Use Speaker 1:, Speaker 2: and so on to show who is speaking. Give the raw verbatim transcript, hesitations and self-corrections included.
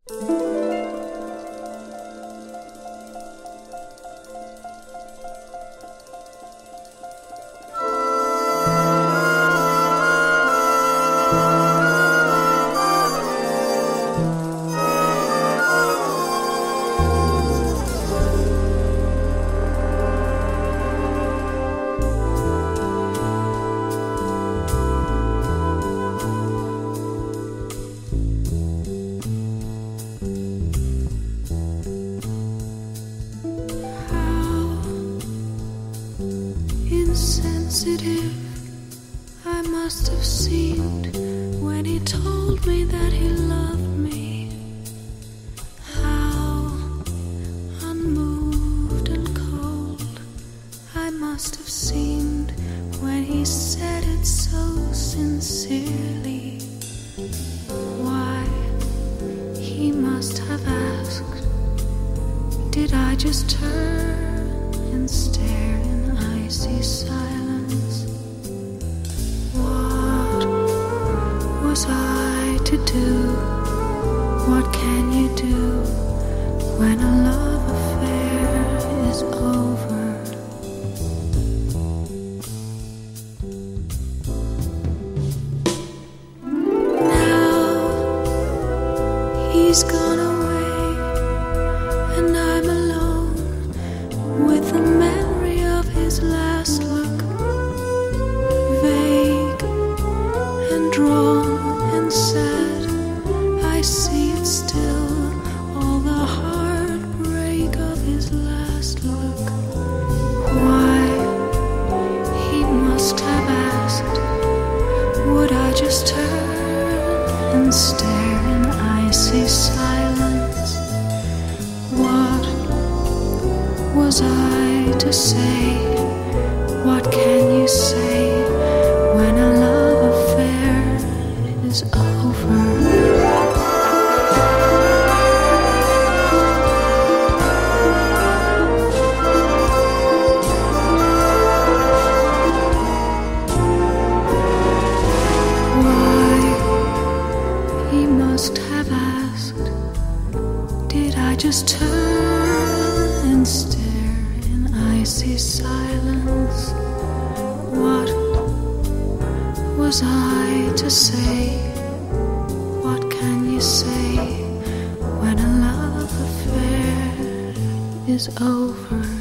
Speaker 1: Insensitive I must have seemed when he told me that he loved me. How unmoved and cold I must have seemed when he said it so sincerely. Why, he must have asked, did I just turn and stare in icy silence? What was I to do? What can you do when a love affair is over? Now he's gone away and I'm alone with the memory of his last look, vague and drawn and sad. I see it still, all the heartbreak of his last look. Why, he must have asked, would I just turn and stare in icy silence? What was I to say? What can you say when a love affair is over? Why, he must have asked, did I just turn and stare in icy silence? What was I to say? What can you say when a love affair is over?